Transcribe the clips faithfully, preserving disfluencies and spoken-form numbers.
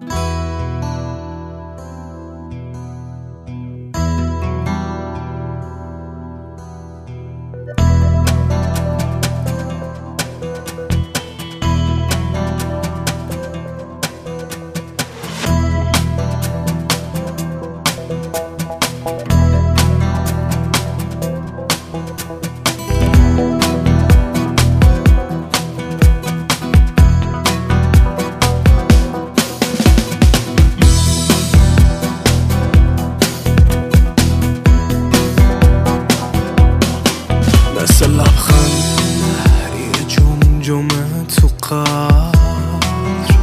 مثل لبخند یه جمجمه تو قبر،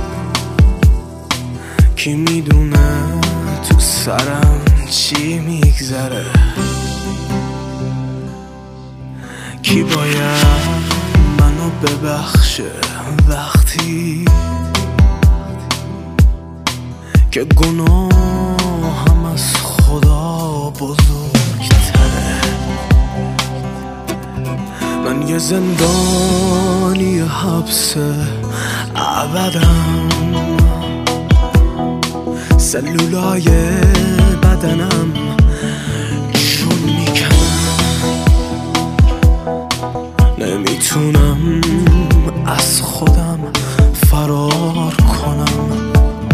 کی میدونه تو سرم چی میگذره، کی باید منو ببخشه وقتی که گناهم از خدا بزرگتره. من یه زندانی حبس ابدم، سلولای بدنم چون میکنم، نمیتونم از خودم فرار کنم،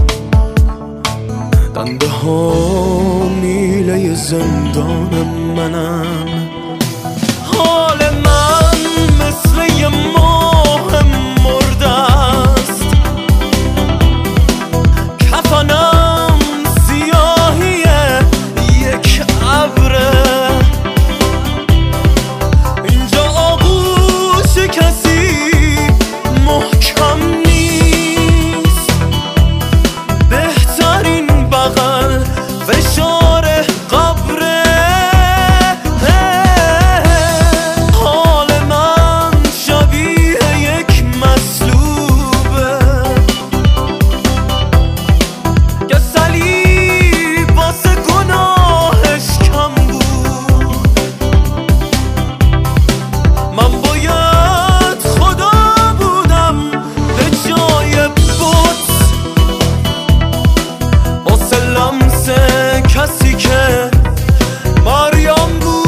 دنده ها میله زندان منم. حال من مثل یه ماه مرده است، کفنم سیاهی یک ابره، اینجا آغوش کسی محکم نیست، بهترین بغل فشار قبره. کسی که مریم بود.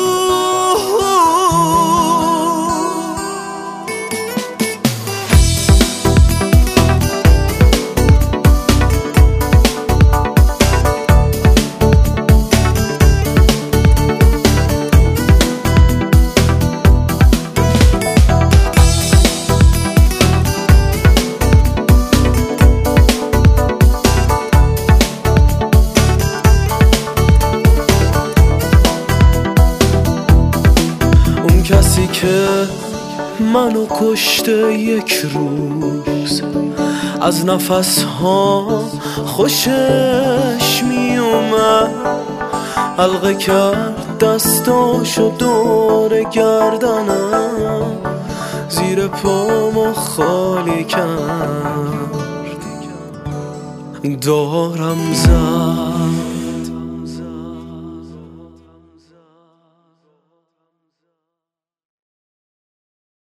کسی که منو کشته یک روز، از نفس ها خوشش میومد، حلقه کرد دستاشو دور گردنم، زیر پامو خالی کرد، دارم زد